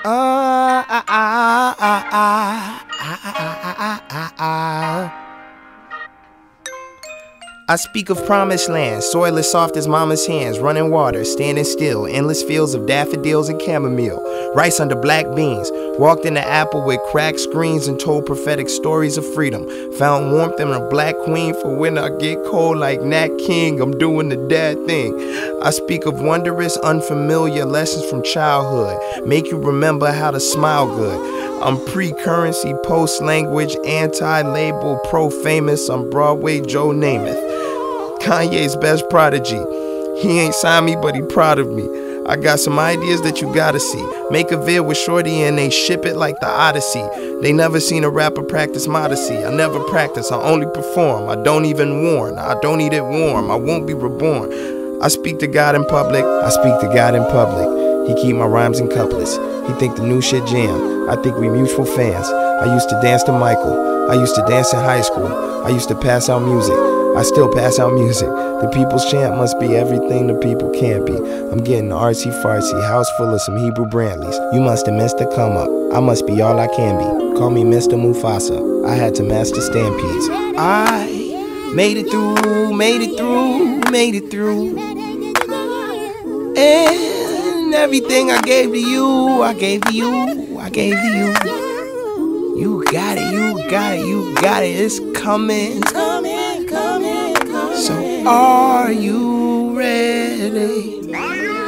Ah, ah, ah, ah, ah, ah, ah, ah, ah, ah. I speak of promised land, soil as soft as mama's hands, running water, standing still, endless fields of daffodils and chamomile, rice under black beans, walked in the apple with cracked screens and told prophetic stories of freedom, found warmth in a black queen for when I get cold like Nat King, I'm doing the dad thing. I speak of wondrous, unfamiliar lessons from childhood, make you remember how to smile good. I'm pre-currency, post-language, anti-label, pro-famous, I'm Broadway Joe Namath. Kanye's best prodigy. He ain't signed me, but he proud of me. I got some ideas that you gotta see. Make a vid with Shorty and they ship it like the Odyssey. They never seen a rapper practice modesty. I never practice, I only perform. I don't even warn, I don't eat it warm. I won't be reborn. I speak to God in public, I speak to God in public. He keep my rhymes in couplets. He think the new shit jam. I think we mutual fans. I used to dance to Michael. I used to dance in high school. I used to pass out music. I still pass out music. The people's chant must be everything the people can't be. I'm getting artsy fartsy, house full of some Hebrew Brantleys. You must have missed the come up. I must be all I can be. Call me Mr. Mufasa. I had to master stampedes. I made it through, made it through, made it through. And everything I gave to you, I gave to you, I gave to you. You got it, you got it, you got it. It's coming. So are you ready?